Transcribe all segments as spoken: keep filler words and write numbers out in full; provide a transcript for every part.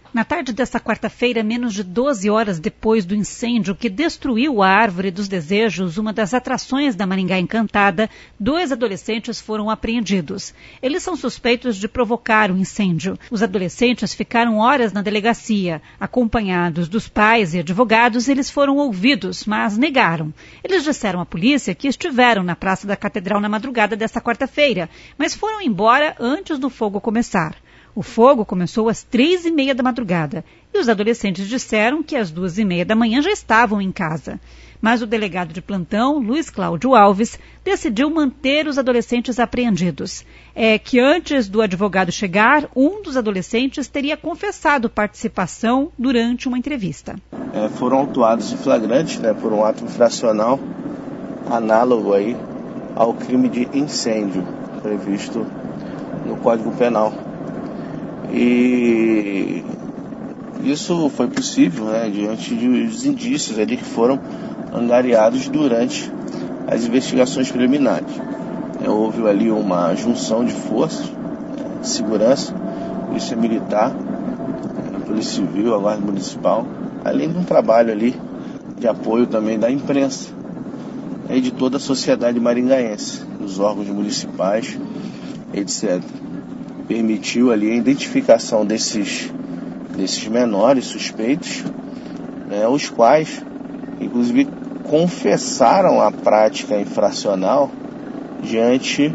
Na tarde desta quarta-feira, menos de doze horas depois do incêndio que destruiu a Árvore dos Desejos, uma das atrações da Maringá Encantada, dois adolescentes foram apreendidos. Eles são suspeitos de provocar o incêndio. Os adolescentes ficaram horas na delegacia. Acompanhados dos pais e advogados, eles foram ouvidos, mas negaram. Eles disseram à polícia que estiveram na Praça da Catedral na madrugada desta quarta-feira, mas foram embora antes do fogo começar. O fogo começou às três e meia da madrugada e os adolescentes disseram que às duas e meia da manhã já estavam em casa. Mas o delegado de plantão, Luiz Cláudio Alves, decidiu manter os adolescentes apreendidos. É que antes do advogado chegar, um dos adolescentes teria confessado participação durante uma entrevista. É, foram autuados em flagrante, né, por um ato infracional análogo aí ao crime de incêndio previsto no Código Penal. E isso foi possível, né, diante dos indícios ali que foram angariados durante as investigações preliminares. É, houve ali uma junção de forças, é, segurança, polícia militar, é, polícia civil, a guarda municipal, além de um trabalho ali de apoio também da imprensa e de toda a sociedade maringaense, dos órgãos municipais, etcétera. Permitiu ali a identificação desses, desses menores suspeitos, né, os quais, inclusive, confessaram a prática infracional diante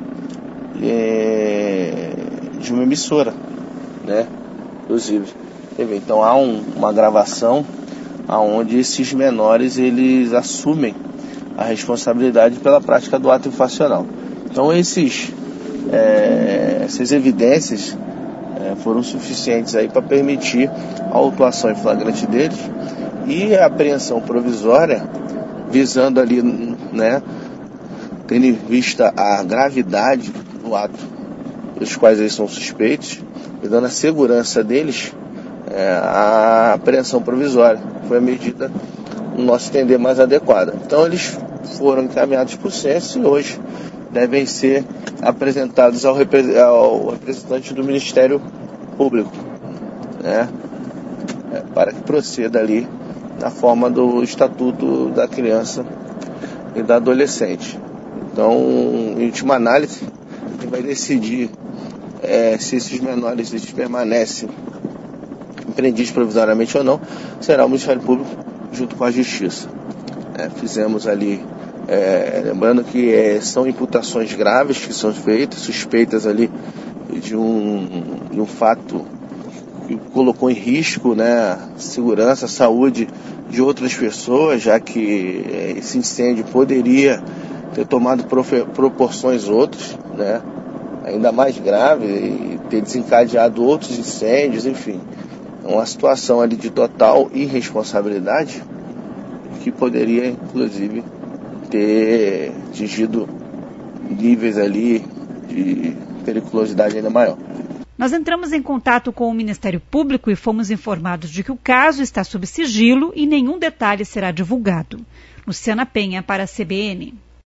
é, de uma emissora, né, inclusive. Então há um, uma gravação onde esses menores eles assumem a responsabilidade pela prática do ato infracional. Então esses É, essas evidências é, foram suficientes aí para permitir a autuação em flagrante deles e a apreensão provisória, visando ali, né, tendo em vista a gravidade do ato dos quais eles são suspeitos e dando a segurança deles, é, a apreensão provisória foi a medida, no nosso entender, mais adequada. Então eles foram encaminhados por censo e hoje devem ser apresentados ao, repre- ao representante do Ministério Público, né, é, para que proceda ali na forma do Estatuto da Criança e da Adolescente. Então, em última análise, quem vai decidir é, se esses menores eles permanecem apreendidos provisoriamente ou não será o Ministério Público junto com a Justiça. É, fizemos ali É, lembrando que é, são imputações graves que são feitas, suspeitas ali de um, de um fato que colocou em risco, né, a segurança, a saúde de outras pessoas, já que é, esse incêndio poderia ter tomado profe- proporções outras, né, ainda mais grave, e ter desencadeado outros incêndios, enfim. Uma situação ali de total irresponsabilidade que poderia, inclusive, ter atingido níveis ali de periculosidade ainda maior. Nós entramos em contato com o Ministério Público e fomos informados de que o caso está sob sigilo e nenhum detalhe será divulgado. Luciana Penha para a C B N.